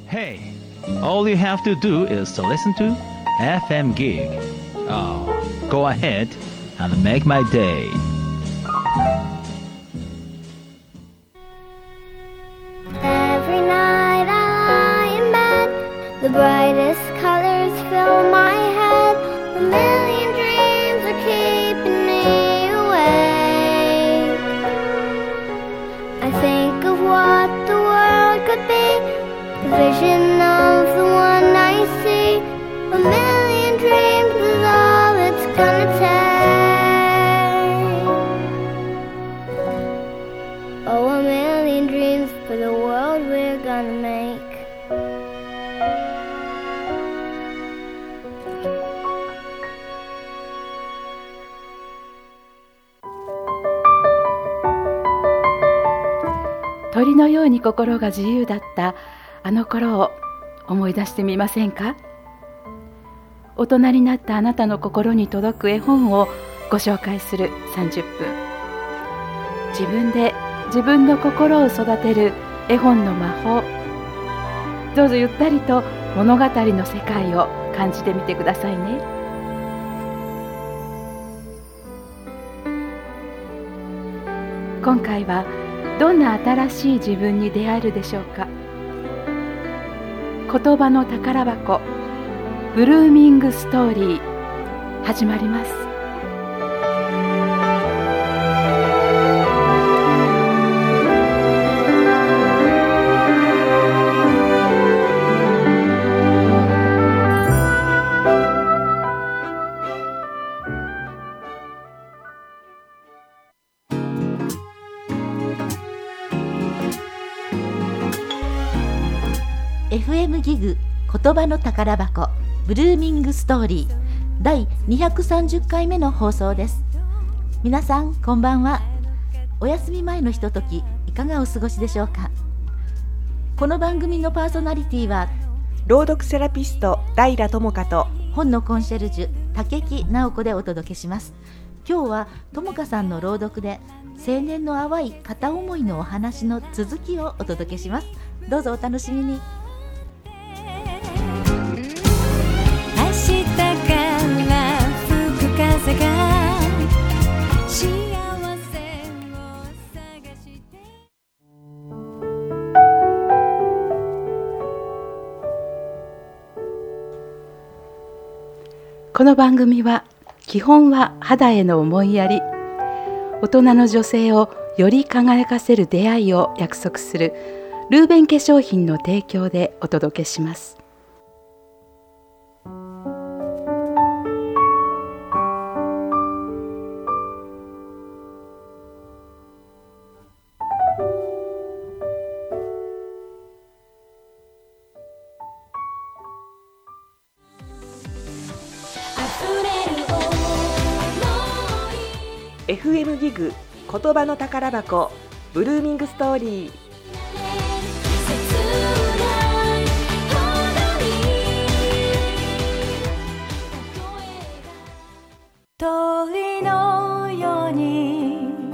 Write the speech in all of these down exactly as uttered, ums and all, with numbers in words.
Hey, all you have to do is to listen to エフエム Gig. Oh, go ahead and make my day. Every night I lie in bed, the brightest colors fill my head. A million dreams are keeping me awake. I think of what the world could be, the vision of the one I see. A million dreams is all it's gonna take. Oh, a million dreams for the world we're gonna make. 鳥のように心が自由だったあの頃を思い出してみませんか？大人になったあなたの心に届く絵本をご紹介するさんじゅっぷん。自分で自分の心を育てる絵本の魔法。どうぞゆったりと物語の世界を感じてみてくださいね。今回はどんな新しい自分に出会えるでしょうか。言葉の宝箱、ブルーミングストーリー、始まります。 エフエム ギグ言葉の宝箱ブルーミングストーリーだいにひゃくさんじゅっかいめの放送です。皆さんこんばんは。お休み前のひとときいかがお過ごしでしょうか。この番組のパーソナリティは朗読セラピスト平智香と本のコンシェルジュ竹木直子でお届けします。今日は智香さんの朗読で青年の淡い片思いのお話の続きをお届けします。どうぞお楽しみに。 この番組は基本は肌への思いやり、大人の女性をより輝かせる出会いを約束するルーベン化粧品の提供でお届けします。 エフエム ギグ言葉の宝箱ブルーミングストーリー。 鳥のように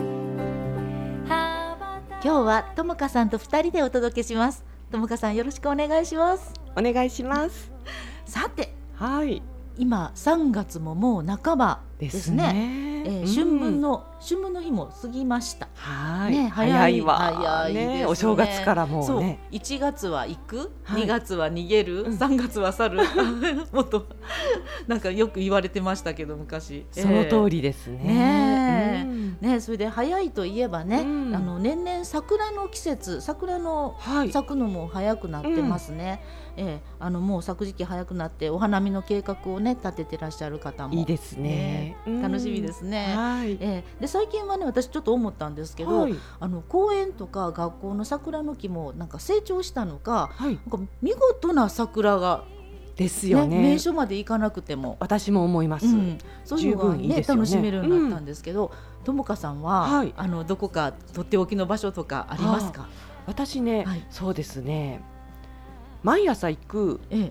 今日は智香さんとふたりでお届けします。智香さんよろしくお願いします。 お願いします。 さて、 はい、 今さんがつももう半ばですね。ですね。えー、春分の、うん、春分の日も過ぎました。 はい、ね、早い、早いわ。早いですね。お正月からもうね。そう、 いちがつは行く、はい、にがつは逃げる、うん、さんがつは去る。もっとなんかよく言われてましたけど昔。 その通りですね。 ね、うん、ね、それで早いといえばね、うん、あの年々桜の季節、桜の咲くのも早くなってますね。うん、えー、あのもう咲く時期早くなってお花見の計画をね立ててらっしゃる方もいいですね。 ね、楽しみですね。はい、えー、で最近はね私ちょっと思ったんですけど、はい、あの公園とか学校の桜の木もなんか成長したのか、はい、なんか見事な桜がですよね。 名所まで行かなくても私も思います。うん、 そういうのが、ね、いいですよね、楽しめるようになったんですけど、智香さんは、はい、あのどこかとっておきの場所とかありますか？ 私ね、はい、そうですね。毎朝行く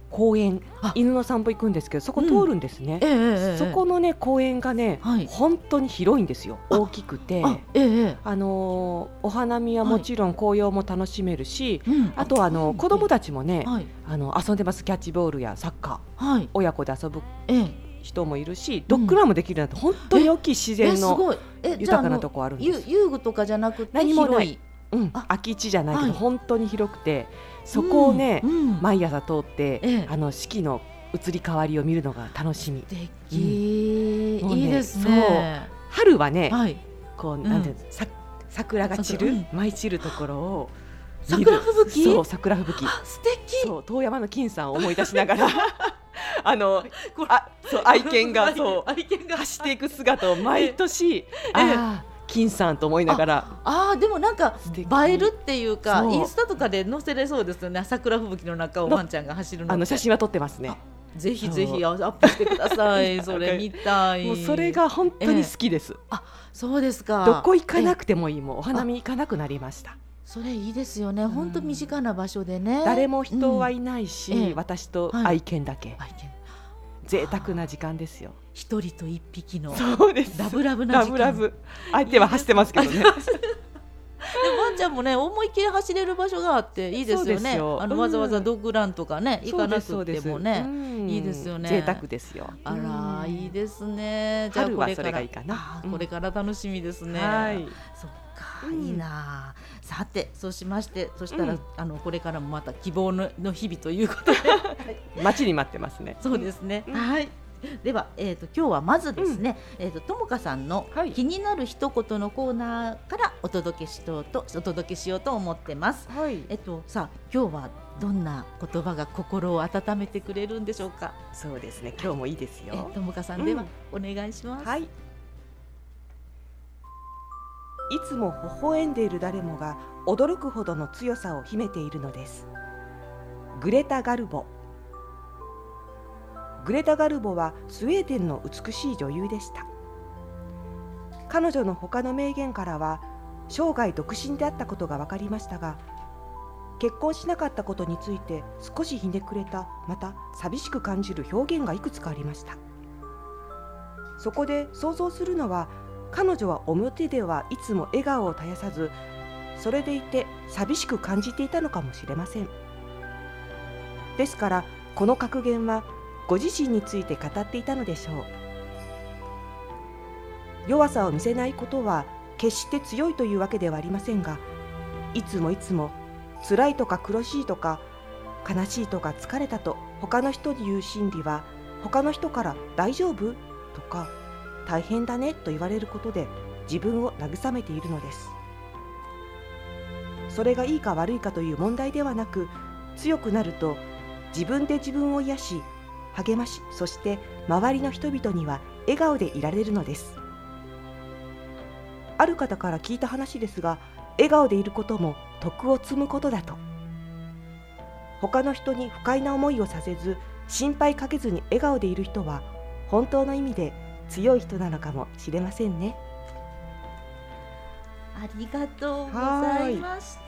公園、 あ犬の散歩行くんですけど、そこ通るんですね、 ええええそこのね公園がね、 はい本当に広いんですよ。大きくて、 あええええあのーお花見はもちろん紅葉も楽しめるし、 うんあとはあの子供たちもね、 はいあの遊んでます。キャッチボールやサッカー、 はい親子で遊ぶええ人もいるし、ドッグランもできるなんて本当に大きい自え然のすごいえじゃあ豊かなあのとこあるんです。 ゆ遊具とかじゃなくて何もない広いうん、 あ空き地じゃないけど、 はい本当に広くて、そこをね、 うんうん毎朝通って、 ええあの四季の移り変わりを見るのが楽しみ。 素敵、 もうねいいですね。 春はね、 はい、 こうなんていうの、さ桜が散る、 桜うん舞い散るところを見る桜吹雪そう桜吹雪あ素敵そう遠山の金さんを思い出しながらあのあそう愛犬がそう愛犬が走っていく姿を毎年、ああ金さんと思いながら、 あーでもなんか素敵映えるっていうかそうインスタとかで載せれそうですよね。桜吹雪の中をワンちゃんが走るのあの写真は撮ってますね。 ぜひぜひアップしてください。それ見たい。 もうそれが本当に好きです。 そうですか。 どこ行かなくくてもいい、もうお花見行かなくなりました。 それいいですよね。本当身近な場所でね。 誰も人はいないし、 うんええ私とはい愛犬だけ、 愛犬贅沢な時間ですよ。 一人と一匹のそうです。 ラブラブな時間。 ラブラブ。相手は走ってますけどね。 でもワンちゃんもね思いっきり走れる場所があっていいですよね。 そうですよあのうんわざわざドッグランとかね行かなくそうですてもね。 うんいいですよね贅沢ですよ。 あらうんいいですね。じゃあ春はこれからそれがいいかなうんあーこれから楽しみですね。 はい。 そっか、 うんいいな。さてそうしましてそしたら、 うんあのこれからもまた希望のの日々ということで待ちに待ってますね。 そうですね。 うんはい。では、えー、と今日はまずですね、えー、とともかさんのはい気になる一言のコーナーからお届けしようとお届けしようと思ってます。 はい。 えっとさあ今日はどんな言葉が心を温めてくれるんでしょうか。 そうですね。今日もいいですえよ。 ともかさんでは、お願いします。 はい。いつも微笑んでいる誰もが驚くほどの強さを秘めているのです。グレタ・ガルボ。グレタ・ガルボはスウェーデンの美しい女優でした。彼女の他の名言からは生涯独身であったことが分かりましたが、結婚しなかったことについて少しひねくれた、また寂しく感じる表現がいくつかありました。そこで想像するのは、彼女は表ではいつも笑顔を絶やさず、それでいて寂しく感じていたのかもしれません。ですからこの格言はご自身について語っていたのでしょう。弱さを見せないことは決して強いというわけではありませんが、いつもいつも辛いとか苦しいとか悲しいとか疲れたと他の人に言う心理は、他の人から大丈夫とか大変だねと言われることで自分を慰めているのです。それがいいか悪いかという問題ではなく、強くなると自分で自分を癒し励まし、そして周りの人々には笑顔でいられるのです。ある方から聞いた話ですが、笑顔でいることも徳を積むことだと。他の人に不快な思いをさせず、心配かけずに笑顔でいる人は本当の意味で強い人なのかもしれませんね。 ありがとうございました。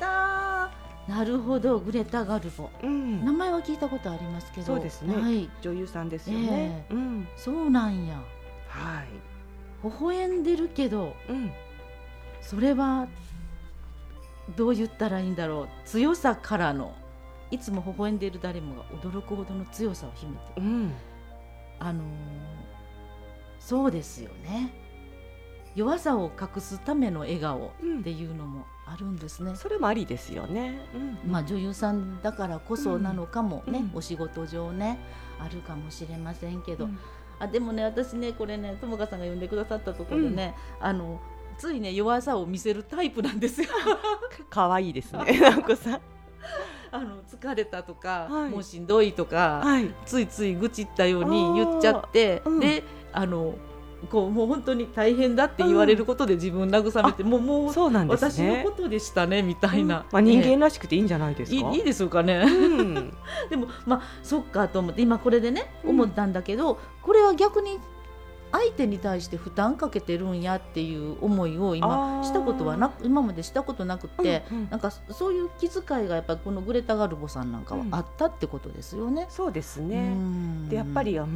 なるほど、グレタ・ガルボ、 うん、 名前は聞いたことありますけど。 そうですね、 はい、 女優さんですよね、 えーうん、 そうなんや。 はい、 微笑んでるけど、 うん、 それはどう言ったらいいんだろう。強さからの、いつも微笑んでいる誰もが驚くほどの強さを秘めてる、 うん、 あのー、そうですよね。弱さを隠すための笑顔っていうのもあるんですね、 うん、それもありですよね、うん、 まあ、女優さんだからこそなのかもね、 うん、 お仕事上ねあるかもしれませんけど、 うん、 あでもね、私ねこれね、ともかさんが呼んでくださったところでね、うん、あのついね弱さを見せるタイプなんですよ。 可愛いですね、直子さん。 あの疲れたとか、 はい、 もうしんどいとか、 はい、 ついつい愚痴ったように言っちゃって、うん、であのこうもう本当に大変だって言われることで自分慰めて、うん、もうもうそうなんですね、私のことでしたねみたいな、うん、 まあ、人間らしくていいんじゃないですか、 いい、いいでしょうかね、うん、でもまあそっかと思って今これでね思ったんだけど、うん、これは逆に相手に対して負担かけてるんやっていう思いを今したことはな今までしたことなくて、うんうん、なんかそういう気遣いがやっぱりこのグレタ・ガルボさんなんかはあったってことですよね、 うん、そうですね。でやっぱり、うん、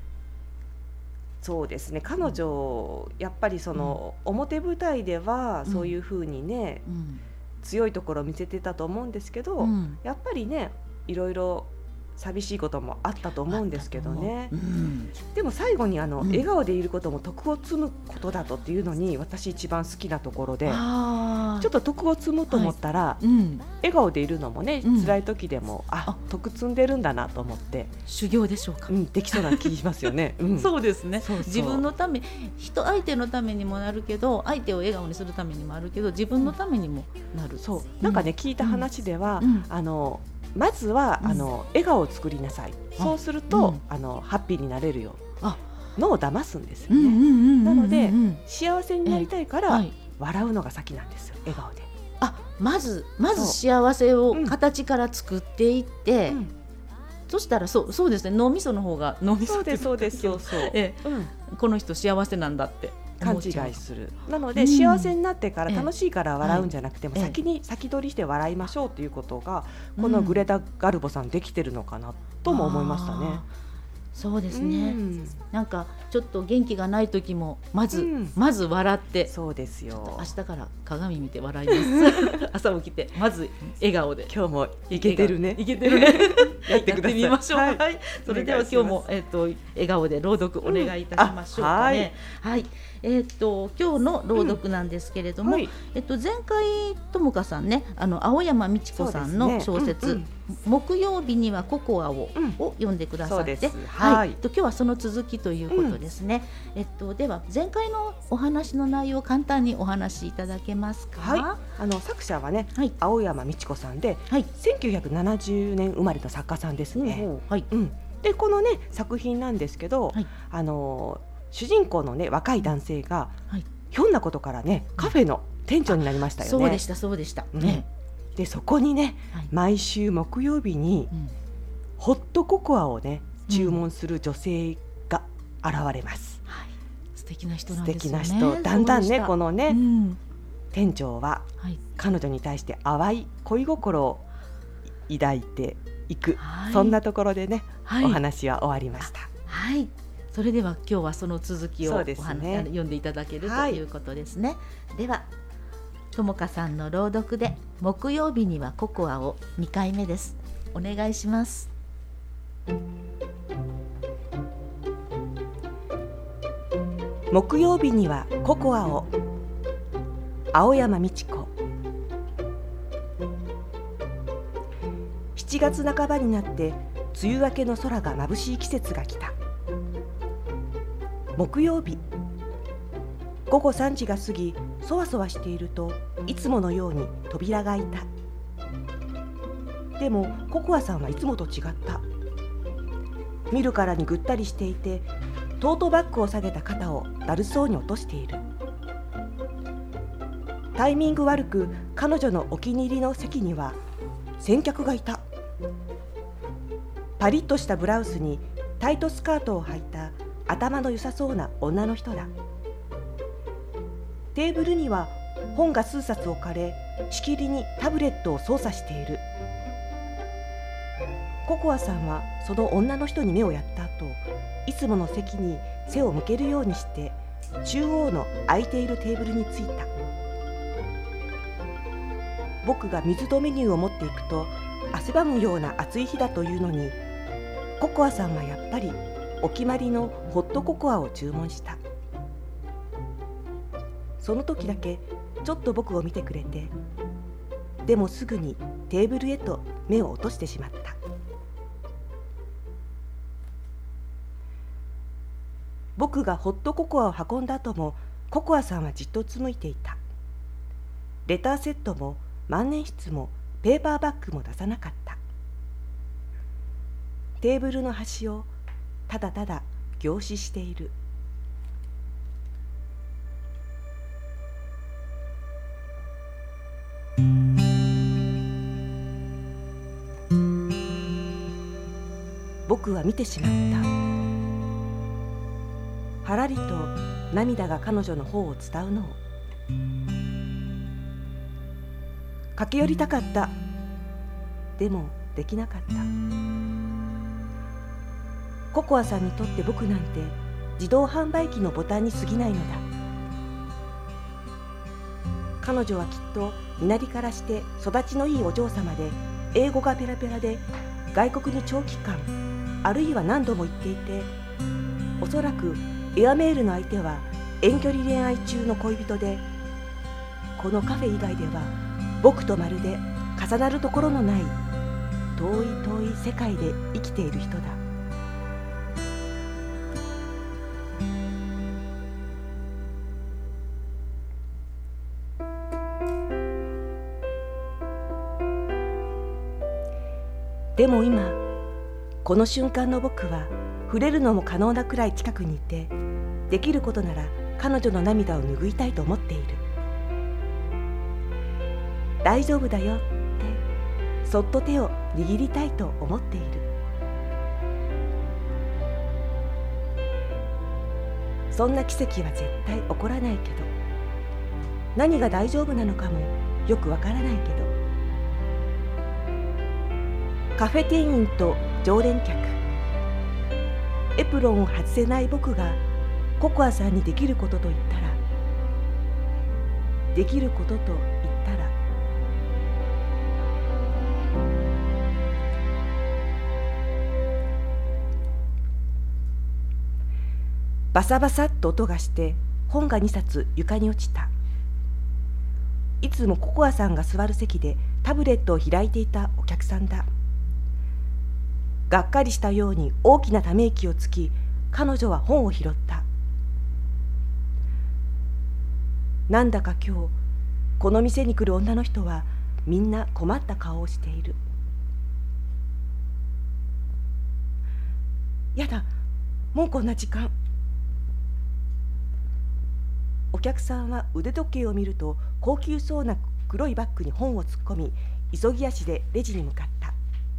そうですね、彼女、うん、やっぱりその、うん、表舞台ではそういうふうにね、うん、強いところを見せてたと思うんですけど、うん、やっぱりねいろいろ寂しいこともあったと思うんですけどね、うん、でも最後にあの、うん、笑顔でいることも徳を積むことだとっていうのに私一番好きなところで、ちょっと徳を積むと思ったら、はいうん、笑顔でいるのもね、うん、辛い時でもあ徳積んでるんだなと思って修行でしょうか、 うん、できそうな気しますよね、 うん、そうですね。そうそう、自分のため人相手のためにもなるけど相手を笑顔にするためにもあるけど自分のためにもなる、 うん、そうなんかね、うん、聞いた話では、うん、あのまずは、うん、あの笑顔を作りなさい、そうすると、うん、あのハッピーになれるよ、あ脳を騙すんですよね。なので幸せになりたいから、はい、笑うのが先なんですよ、笑顔で。 あまずまず幸せを形から作っていって、うん、そしたらそうそうですね、脳みその方が脳みそってそうですそうですそうそう、ええうん、この人幸せなんだって勘違いする。なので、うん、幸せになってから楽しいから笑うんじゃなくても、ええ、先に先取りして笑いましょうということが、ええ、このグレタ・ガルボさんできてるのかなとも思いましたね。 そうですね、うん、なんかちょっと元気がない時もまず、うん、まず笑って、 そうですよ、 明日から鏡見て笑います朝起きてまず笑顔で、 今日もいけてるねいけてるねやってください、やってみましょう、はいはい、それでは今日も、えー、と笑顔で朗読お願いいたしましょうかね、うん、はい、はい、えー、と今日の朗読なんですけれども、うんはい、えー、と前回ともかさんね、あの青山美智子さんの小説、ね、うんうん、木曜日にはココアを、うん、を読んでくださって、はいはい、と今日はその続きということですね、うん、えっと、では前回のお話の内容を簡単にお話しいただけますか。 はい、あの作者はね、はい、青山美智子さんで、はい、せんきゅうひゃくななじゅうねん生まれの作家さんですね、うんはいうん、でこのね作品なんですけど、はい、あの主人公のね若い男性が、はい、ひょんなことからねカフェの店長になりましたよね。 そうでしたそうでした、うん、ね、 でそこにね、はい、毎週木曜日に、うん、ホットココアをね注文する女性が現れます、 うん、はい、素敵な人なんですよね。 素敵な人、だんだんねこのね、うん、店長は、はい、彼女に対して淡い恋心を抱いていく、はい、そんなところでね、はい、お話は終わりました。 はい、それでは今日はその続きをお話、ね、読んでいただけるということですね、はい、ではともかさんの朗読で木曜日にはココアをにかいめです。お願いします。 木曜日にはココアを、青山美智子。しちがつなかばになって梅雨明けの空が眩しい季節が来た。木曜日、ごごさんじが過ぎ、そわそわしているといつものように扉が開いた。でもココアさんはいつもと違った。見るからにぐったりしていて、トートバッグを下げた肩をだるそうに落としている。タイミング悪く彼女のお気に入りの席には先客がいた。パリッとしたブラウスにタイトスカートを履いた頭の良さそうな女の人だ。テーブルには本が数冊置かれ、しきりにタブレットを操作している。ココアさんはその女の人に目をやった後、いつもの席に背を向けるようにして中央の空いているテーブルに着いた。僕が水とメニューを持っていくと汗ばむような暑い日だというのに、ココアさんはやっぱりお決まりのホットココアを注文した。その時だけちょっと僕を見てくれて、でもすぐにテーブルへと目を落としてしまった。僕がホットココアを運んだ後もココアさんはじっとうつむいていた。レターセットも万年筆もペーパーバッグも出さなかった。テーブルの端をただただ凝視している。僕は見てしまった。 はらりと涙が彼女の方を伝うのを。駆け寄りたかった。でもできなかった。ココアさんにとって僕なんて自動販売機のボタンに過ぎないのだ。彼女はきっと身なりからして育ちのいいお嬢様で、英語がペラペラで、外国に長期間あるいは何度も行っていて、おそらくエアメールの相手は遠距離恋愛中の恋人で、このカフェ以外では僕とまるで重なるところのない遠い遠い世界で生きている人だ。でも今この瞬間の僕は触れるのも可能なくらい近くにいて、できることなら彼女の涙を拭いたいと思っている。大丈夫だよってそっと手を握りたいと思っている。そんな奇跡は絶対起こらないけど、何が大丈夫なのかもよくわからないけど、カフェ店員と常連客、エプロンを外せない僕がココアさんにできることと言ったら、できることと言ったら、バサバサっと音がして本がにさつ床に落ちた。いつもココアさんが座る席でタブレットを開いていたお客さんだ。がっかりしたように大きなため息をつき、彼女は本を拾った。なんだか今日この店に来る女の人はみんな困った顔をしている。やだ、もうこんな時間。お客さんは腕時計を見ると高級そうな黒いバッグに本を突っ込み、急ぎ足でレジに向かった。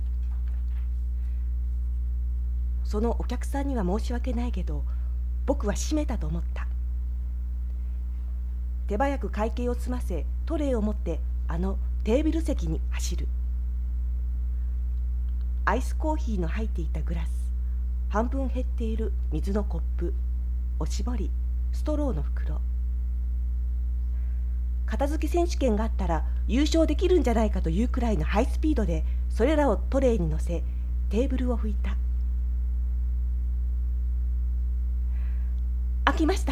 そのお客さんには申し訳ないけど、僕は閉めたと思った。手早く会計を済ませ、トレイを持ってあのテーブル席に走る。アイスコーヒーの入っていたグラス、半分減っている水のコップ、おしぼり、ストローの袋。片付け選手権があったら優勝できるんじゃないかというくらいのハイスピードでそれらをトレイに乗せ、テーブルを拭いた。開きました。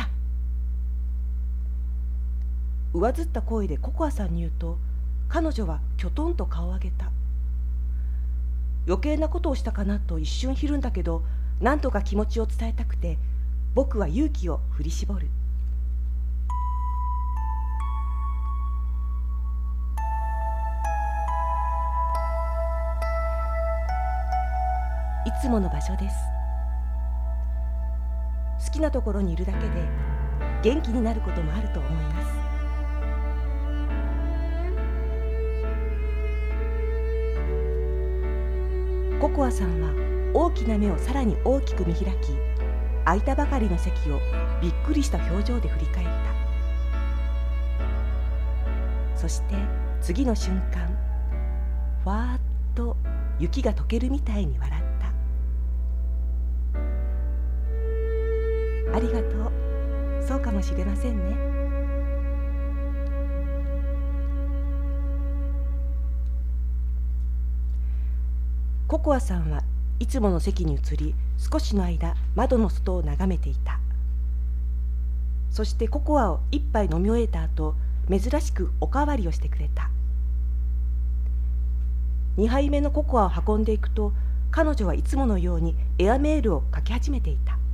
上ずった声でココアさんに言うと、彼女はきょとんと顔を上げた。余計なことをしたかなと一瞬ひるんだけど、なんとか気持ちを伝えたくて僕は勇気を振り絞る。いつもの場所です。好きなところにいるだけで元気になることもあると思います。ココアさんは大きな目をさらに大きく見開き、空いたばかりの席をびっくりした表情で振り返った。そして次の瞬間、ふわーっと雪が溶けるみたいに笑った。ありがとう。そうかもしれませんね。ココアさんはいつもの席に移り、少しの間窓の外を眺めていた。そしてココアを一杯飲み終えた後、珍しくおかわりをしてくれた。にはいめのココアを運んでいくと、彼女はいつものようにエアメールを書き始めていた。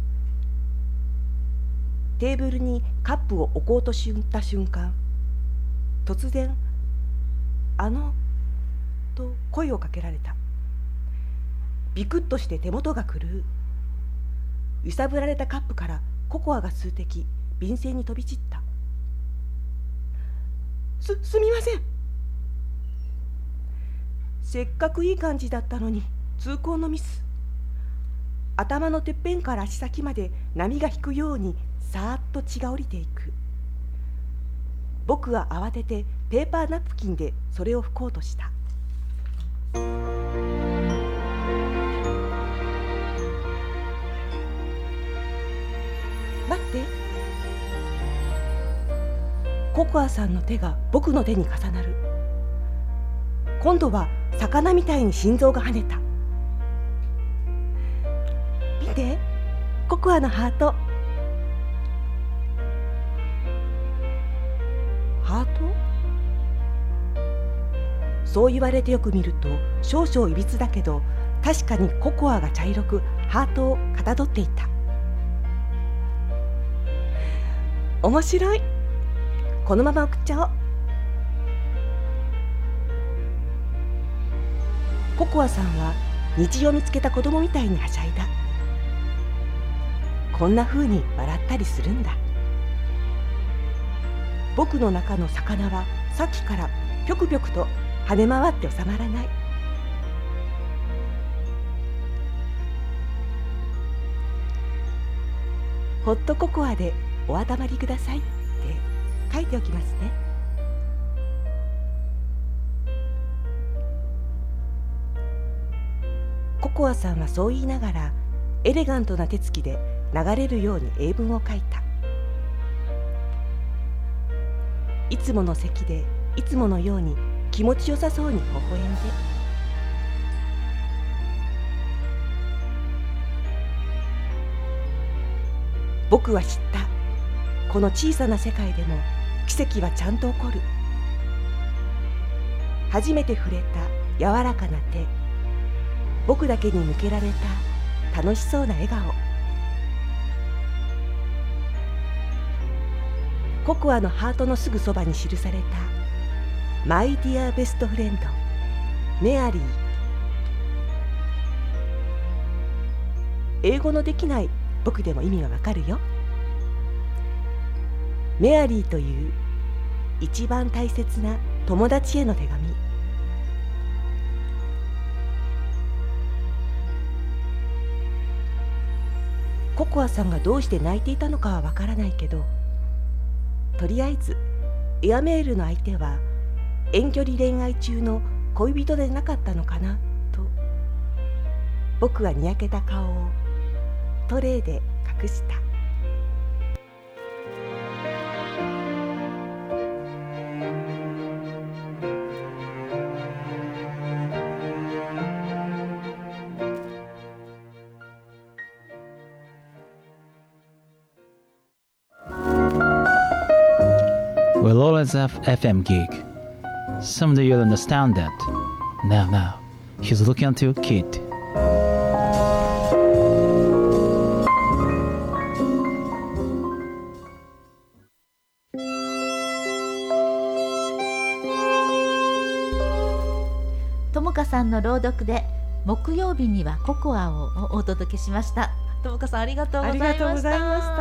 テーブルにカップを置こうとした瞬間、突然「あの」と声をかけられた。ビクッとして手元が狂う。揺さぶられたカップからココアが数滴便箋に飛び散った。す、すみません。せっかくいい感じだったのに痛恨のミス。 頭のてっぺんから足先まで波が引くようにさーっと血が降りていく。僕は慌ててペーパーナプキンでそれを拭こうとした。待って。ココアさんの手が僕の手に重なる。今度は魚みたいに心臓が跳ねた。見て、ココアのハート。ハート？そう言われてよく見ると少々いびつだけど、確かにココアが茶色くハートをかたどっていた。面白い。このまま送っちゃおう。ココアさんは虹を見つけた子供みたいにはしゃいだ。こんな風に笑ったりするんだ。僕の中の魚はさっきからぴょくぴょくと跳ね回って収まらない。ホットココアでお温まりくださいって書いておきますね。ココアさんはそう言いながらエレガントな手つきで流れるように英文を書いた。いつもの席でいつものように気持ちよさそうに微笑んで、僕は知った。この小さな世界でも奇跡はちゃんと起こる。初めて触れた柔らかな手、僕だけに向けられた楽しそうな笑顔。ココアのハートのすぐそばに記されたマイディアベストフレンドメアリー。英語のできない僕でも意味がわかるよ。メアリーという一番大切な友達への手紙。ココアさんがどうして泣いていたのかはわからないけど、とりあえずエアメールの相手は遠距離恋愛中の恋人でなかったのかなと、僕はにやけた顔をトレーで隠した。 We'll always have F M gig. Someday you'll understand that. Now, now, he's looking at you, kid. ともかさんの朗読で木曜日にはココアをお届けしました。ともかさんありがとうございました。 ありがとうございました。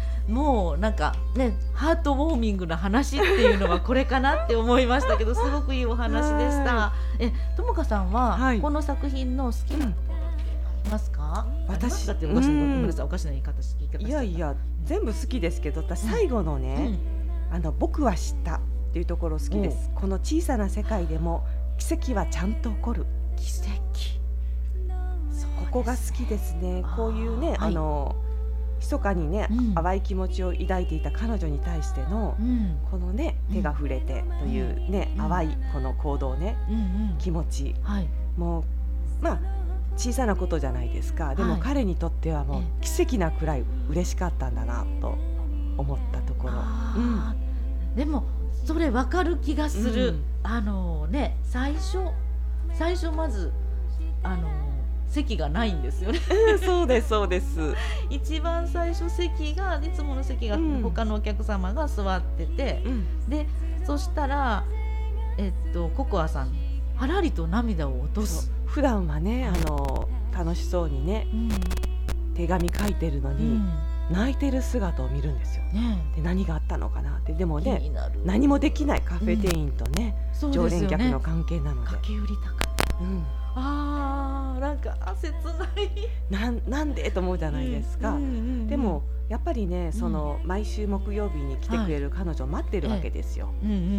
もうなんかね、ハートウォーミングな話っていうのはこれかなって思いましたけど、すごくいいお話でした。え、ともかさんは、はい、この作品の好きなところありますか？ 私だっておかしな、ごめんなさい、おかしな言い方しいやいや全部好きですけど、私最後のね、うん、あの僕は知ったっていうところ好きです。この小さな世界でも奇跡はちゃんと起こる。 奇跡、 ここが好きですね。こういうね、あの密かにね、うん、淡い気持ちを抱いていた彼女に対しての、うん、このね手が触れてというね、うん、淡いこの行動ね、うんうん、気持ち、はい、もうまあ小さなことじゃないですか。でも彼にとってはもう奇跡なくらい嬉しかったんだなと思ったところ、うん、 でもそれ分かる気がする、うん、あのね最初最初まずあの席がないんですよねそうですそうです。 一番最初席がいつもの席が他のお客様が座ってて、うん、でそしたら、えっと、ココアさんはらりと涙を落とす。 普段はねあの楽しそうにね、うん、手紙書いてるのに、うん、泣いてる姿を見るんですよ、ね、で何があったのかなって。でもね何もできないカフェ店員とね、うん、常連客の関係なので駆け寄りたかった、 うんあーなんかあ切ないなんなんでと思うじゃないですか、 うんうんうんうん、 でもやっぱりねその、うん、毎週木曜日に来てくれる彼女を待ってるわけですよ、 ええうんうんうんうん、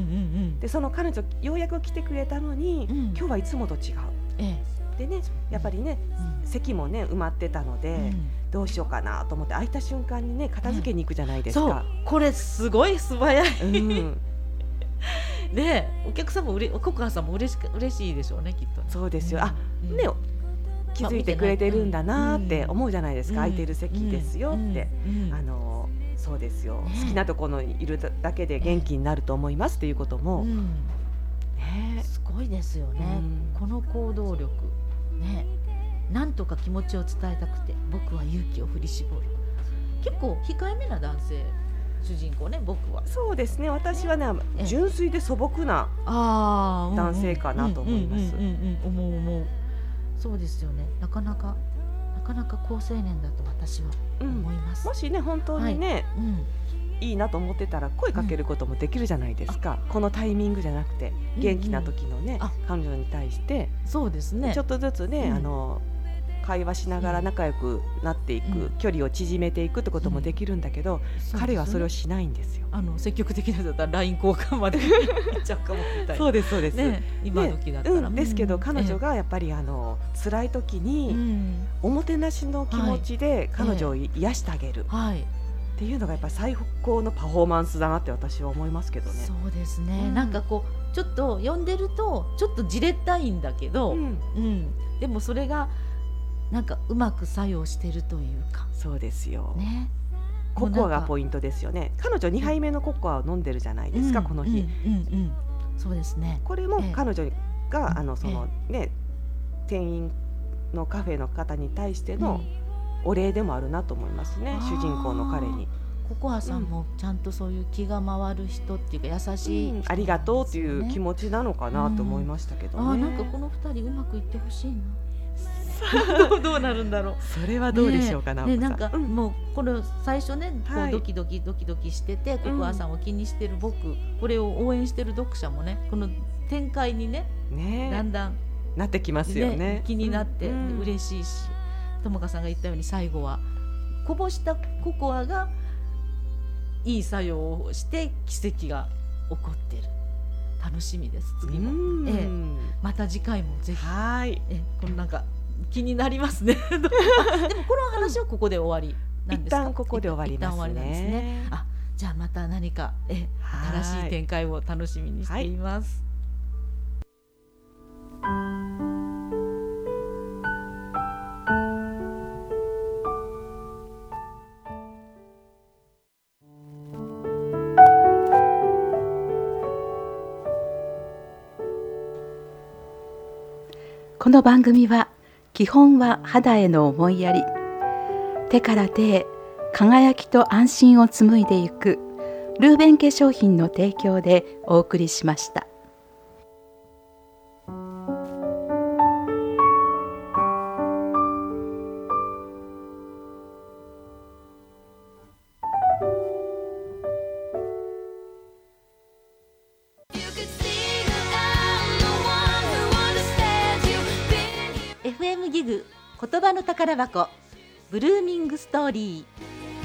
でその彼女ようやく来てくれたのに、うん、今日はいつもと違う、ええ、でねやっぱりね、うん、席もね埋まってたので、うん、どうしようかなと思って空いた瞬間にね片付けに行くじゃないですか、うん、 そうこれすごい素早い、うんでお客さんもうれココアさんも嬉し嬉しいでしょうねきっとね。 そうですよ、うん、あ、うん、ね気づいてくれてるんだなって思うじゃないですか、うん、空いてる席ですよって、うんうん、あのそうですよ、ね、好きなところにいるだけで元気になると思いますっていうことも、うんね、すごいですよね、うん、この行動力ね、なんとか気持ちを伝えたくて僕は勇気を振り絞る。結構控えめな男性主人公ね、僕は。 そうですね、私はね純粋で素朴な男性かなと思います。 思う思う。そうですよね、なかなかなかなか好青年だと私は思います、 うん、もしね本当にね、はいうん、いいなと思ってたら声かけることもできるじゃないですか、うん、このタイミングじゃなくて元気な時のね、うんうん、彼女に対してそうですね、 ちょっとずつね、うん、あの会話しながら仲良くなっていく、うん、距離を縮めていくってこともできるんだけど、うん、彼はそれをしないんですよ。 あの積極的な人だったら ライン 交換までいっちゃうかもみたいなそうですそうです、ね、 今時だったら、ねうん、 ですけど彼女がやっぱりあの辛い時におもてなしの気持ちで彼女を癒してあげる、はい、っていうのがやっぱり最高のパフォーマンスだなって私は思いますけどね。 そうですね、うん、なんかこうちょっと読んでるとちょっとじれったいんだけど、うんうん、でもそれがなんかうまく作用してるというか。 そうですよ、ね、ココアがポイントですよね。彼女にはいめのココアを飲んでるじゃないですか、うん、この日、うんうんうん、 そうですね。 これも彼女が、えー、あのその、えーね、店員のカフェの方に対してのお礼でもあるなと思いますね、うん、主人公の彼に。 ココアさんもちゃんとそういう気が回る人っていうか優しい、うん、 ありがとうという気持ちなのかなと思いましたけどね、うん、 あなんかこのふたりうまくいってほしいなど, うどうなるんだろう。 それはどうでしょうか、 ねね、なんか、うん、もうこれ最初ねこうドキドキドキドキしてて、はい、ココアさんを気にしてる僕、うん、これを応援してる読者もねこの展開に ね, ねだんだんなってきますよ ね, ね気になって、うん、嬉しいし、ともかさんが言ったように最後はこぼしたココアがいい作用をして奇跡が起こってる。楽しみです次も、ええ、また次回もぜひ、はいえこのなんか気になりますねでもこの話はここで終わりなんですか。 一旦ここで終わります ね, 一旦終わりなんですね。あじゃあまた何かえ新しい展開を楽しみにしています、はいこの番組は基本は肌への思いやり、手から手へ輝きと安心を紡いでいくルーベン化粧品の提供でお送りしました。 エフエム ギグ言葉の宝箱ブルーミングストーリー。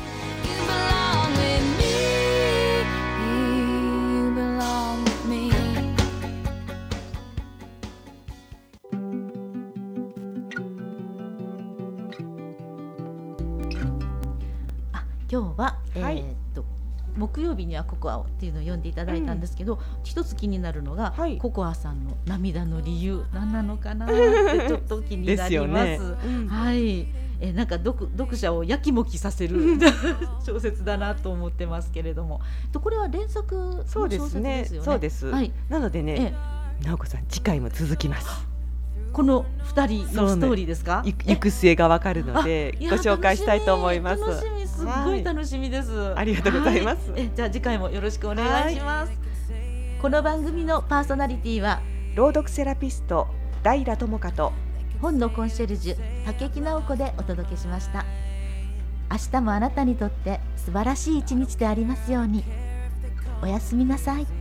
あ今日は、はい、えー、っと木曜日にはココアをっていうのを読んでいただいたんですけど、うん、一つ気になるのが、はい、ココアさんの涙の理由何なのかなってちょっと気になります、ねうん、はいえなんか 読, 読者をやきもきさせる小説だなと思ってますけれども、これは連作の小説ですよね。 そうです、はい、なのでね直子さん次回も続きます。 このふたりのストーリーですか、 ね、行く末がわかるのでご紹介したいと思います。 楽しみすっごい楽しみです、はい、 ありがとうございます、 はい、えじゃあ次回もよろしくお願いします。この番組のパーソナリティは朗読セラピスト平智香と本のコンシェルジュ竹木直子でお届けしました。明日もあなたにとって素晴らしい一日でありますように。おやすみなさい。